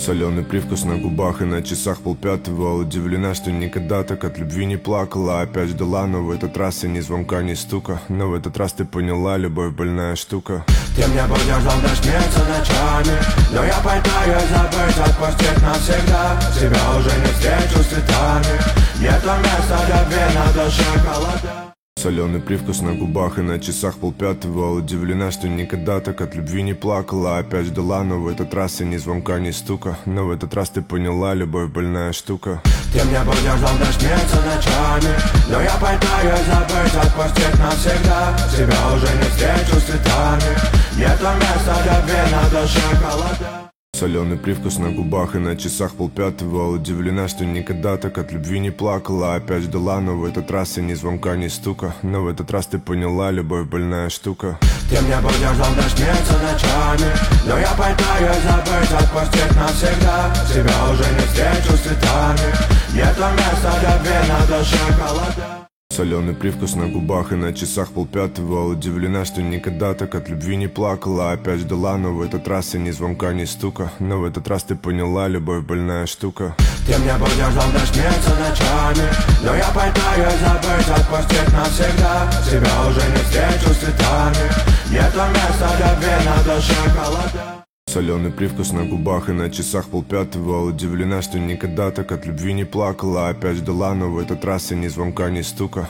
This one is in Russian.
Соленый привкус на губах и на часах полпятого. Удивлена, что никогда так от любви не плакала. Опять ждала, но в этот раз и ни звонка, ни стука. Но в этот раз ты поняла, любовь больная штука. Ты мне будешь долго сниться ночами, но я пытаюсь забыть, отпустить навсегда. Тебя уже не встречу с цветами, нету места для вина, душе холода. Соленый привкус на губах и на часах полпятого. Удивлена, что никогда так от любви не плакала. Опять ждала, но в этот раз и ни звонка, ни стука. Но в этот раз ты поняла, любовь больная штука. Ты мне будешь долго сниться ночами, но я пытаюсь забыть, отпустить навсегда. Тебя уже не встречу с цветами, нету места для вина, душе холода. Соленый привкус на губах и на часах полпятого. Удивлена, что никогда так от любви не плакала. Опять ждала, но в этот раз и ни звонка, ни стука. Но в этот раз ты поняла, любовь больная штука. Ты мне будешь долго сниться ночами, но я пытаюсь забыть, отпустить навсегда. Тебя уже не встречу с цветами, нету места для вина, душе холода. Соленый привкус на губах и на часах полпятого. Удивлена, что никогда так от любви не плакала. Опять ждала, но в этот раз и ни звонка, ни стука. Но в этот раз ты поняла, любовь больная штука. Ты мне будешь долго сниться ночами, но я пытаюсь забыть, отпустить навсегда. Тебя уже не встречу с цветами, нету места для вина, душе холода. Соленый привкус на губах и на часах полпятого. Удивлена, что никогда так от любви не плакала. Опять ждала, но в этот раз и ни звонка, ни стука.